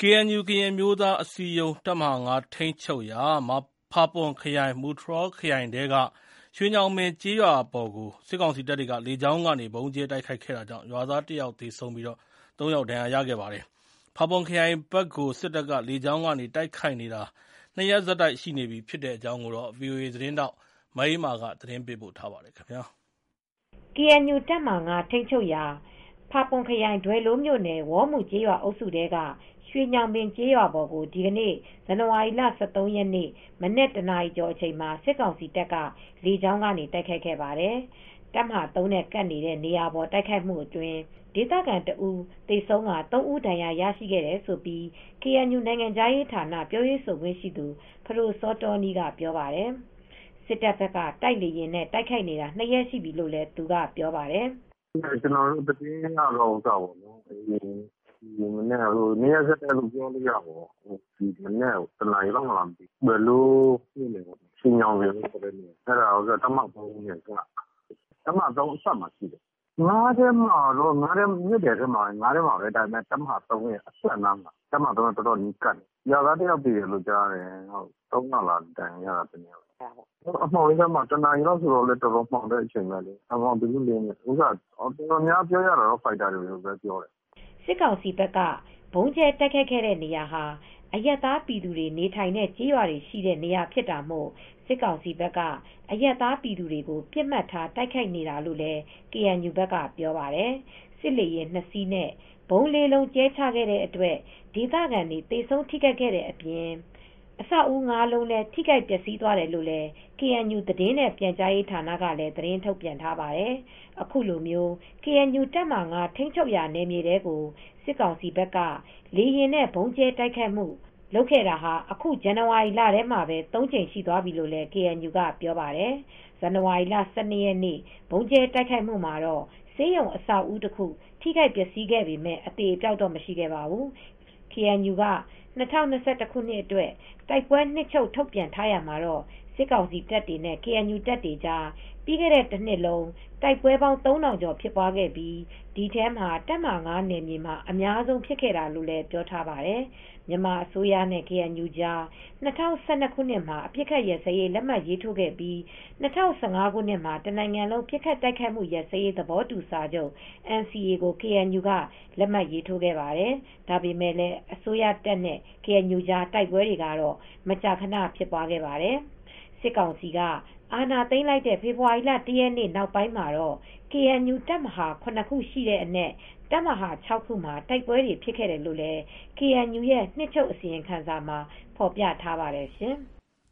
KNU ကရင်အမျိုးသားအစည်းအရုံးတပ်မဟာ ၅ ထိန်းချုပ်ရာဖာပွန်ခရိုင်မူတြော်ခရိုင်ထဲက ရွှေညောင်ပင်ကျေးရွာအပေါ်ကို စစ်ကောင်စီတပ်တွေက လေကြောင်းကနေ ဗုံးကြဲတိုက်ခိုက်ခဲ့တာကြောင့် ရွာသား ၁ ယောက်သေဆုံးပြီး ၃ ယောက်ဒဏ်ရာရခဲ့ပါတယ်။ ဖာပွန်ခရိုင်ဘက်ကို စစ်တပ်က လေကြောင်းကနေတိုက်ခိုက်နေတာ ၂ ရက်ဆက်တိုက်ရှိနေပြီဖြစ်တဲ့အကြောင်း ဗွီအိုအေသတင်းထောက်မအေးအေးမာကသတင်းပေးပို့ထားပါတယ်။ KNU တပ်မဟာ ၅ ထိန်းချုပ်ရာ ဖာပွန်ခရိုင် ဒွယ်လိုးမြို့နယ် ဝေါ်မူကျေးရွာအုပ်စုထဲက ရွှေညောင်ပင်ကျေးရွာပေါ်ကို ဒီနေ့ ဇန်နဝါရီလ ၁၃ ရက်နေ့ မနက် ၁ နာရီကျော်အချိန်မှာ စစ်ကောင်စီတပ်က လေကြောင်းကနေ တိုက်ခိုက်ခဲ့ပါတယ်။ တပ်မဟာ ၃ နဲ့ ကပ်နေတဲ့ နေရာပေါ်တိုက်ခိုက်မှုအတွင်း ဒေသခံ ၁ ဦးသေဆုံးကာ ၃ ဦး ဒဏ်ရာရရှိခဲ့တယ်လို့ KNU နိုင်ငံခြားရေးဌာန ပြောရေးဆိုခွင့်ရှိသူ ဖဒိုစောတောနီးက ပြောပါတယ်။ စစ်တပ်ဘက်က တိုက်လေယာဉ်နဲ့ တိုက်ခိုက်နေတာ ၂ ရက်ရှိပြီလို့လည်း သူကပြောပါတယ်။ "ကျနော်တို့သတင်းရတော့ ၂ ရက်ဆက်တိုက်လို့ပြောလို့ရတယ်။ မနက် ၁ နာရီလောက်မှာလားမသိဘူး။ ဒွယ်လိုးမြို့နယ် ရွှေညောင်ပင်ဆိုတဲ့နေရာမှာ တပ်မဟာ ၃ နဲ့ကပ်နေတာ။ တပ်မဟာ ၃ အစပ်မှာရှိတယ်။ မြို့နယ်ထဲမှာပဲ တပ်မဟာ ၃ ရဲ့အစပ်နားမှာ။ တပ်မဟာ ၃ နဲ့တော်တော်နီးကပ်နေတယ်။ ရွာသား ၁ ယောက်သေတယ်လို့ကြားတယ်။ ၃ ယောက်လား ဒဏ်ရာရတာ။ အမှောင်ထဲမှာ ၁ နာရီလောက်ဆိုတော့လည်း တော်တော်မှောင်တဲ့အချိန်ပဲလေ။ တော်တော်များပြောကြတာတော့ ဖိုက်တာတွေလို့ပဲပြောတယ်။ " စစ်ကောင်စီဘက်က ဗုံးကြဲတိုက်ခိုက်ခဲ့တဲ့နေရာဟာ အရပ်သားပြည်သူတွေနေထိုင်တဲ့ကျေးရွာတွေရှိတဲ့နေရာဖြစ်တာမို့ စစ်ကောင်စီဘက်က အရပ်သားပြည်သူတွေကို ပစ်မှတ်ထားတိုက်ခိုက်နေတာလို့လည်း KNU ဘက်ကပြောပါတယ်။ စစ်လေယာဉ် ၂ စီးနဲ့ ဗုံး ၄ လုံးကြဲချခဲ့တဲ့အတွက် ဒေသခံတွေ သေဆုံးထိခိုက်ခဲ့တဲ့အပြင် အဆောက်အဦး ၅ လုံးလည်း ထိခိုက်ပျက်စီးသွားတယ်လို့ KNU သတင်းနဲ့ပြန်ကြားရေးဌာနကလည်း သတင်းထုတ်ပြန်ထားပါတယ်။ အခုလို KNU တပ်မဟာ ၅ ထိန်းချုပ်ရာနယ်မြေထဲကို စစ်ကောင်စီဘက်က လေယာဉ်နဲ့ ဗုံးကြဲတိုက်ခိုက်ခဲ့တာ အခု ဇန်နဝါရီလထဲမှာပဲ ၃ ကြိမ်ရှိသွားပြီလို့လည်း KNU ကပြောပါတယ်။ ဇန်နဝါရီလ ၁၂ ရက်နေ့ ဗုံးကြဲတိုက်ခိုက်မှုမှာတော့ ဆေးရုံအဆောက်အဦးတခု ထိခိုက်ပျက်စီးခဲ့ပေမယ့် အသေအပျောက်တော့မရှိခဲ့ပါဘူး။ KNU က ၂၀၂၁ ခုနှစ်အတွက် တိုက်ပွဲနှစ်ချုပ်ထုတ်ပြန်ထားရာမှာ စစ်ကောင်စီတပ်တွေနဲ့ KNU တပ်တွေကြား ပြီးခဲ့တဲ့တနှစ်လုံး တိုက်ပွဲပေါင်း ၃,၀၀၀ ကျော်ဖြစ်ပွားခဲ့ပြီး ဒီထဲမှာ တပ်မဟာ ၅ နယ်မြေမှာ အများဆုံးဖြစ်ခဲ့တာလို့လည်းပြောထားပါတယ်။ မြန်မာအစိုးရနဲ့ KNU ကြား ၂၀၁၂ ခုနှစ်မှာ အပစ်အခတ်ရပ်စဲရေးလက်မှတ်ရေးထိုးခဲ့ပြီး ၂၀၁၅ ခုနှစ်မှာ တနိုင်ငံလုံးပစ်ခတ်တိုက်ခိုက်မှုရပ်စဲရေးသဘောတူစာချုပ် NCA ကို KNU က လက်မှတ်ရေးထိုးခဲ့ပါတယ်။ ဒါပေမဲ့လည်း အစိုးရတပ်နဲ့ KNU ကြား တိုက်ပွဲတွေကတော့ မကြာခဏဖြစ်ပွားခဲ့ပါတယ်။ စစ်ကောင်စီက အာဏာသိမ်းလိုက်တဲ့ ဖေဖေါ်ဝါရီလ ၁ ရက်နေ့ နောက်ပိုင်းမှာတော့ KNU တပ်မဟာ ၇ ခုရှိတဲ့အနက် တပ်မဟာ ၆ ခုမှာ တိုက်ပွဲတွေဖြစ်ခဲ့တယ်လို့ KNU ရဲ့ နှစ်ချုပ်အစီရင်ခံစာမှာ ဖော်ပြထားပါတယ်ရှင်။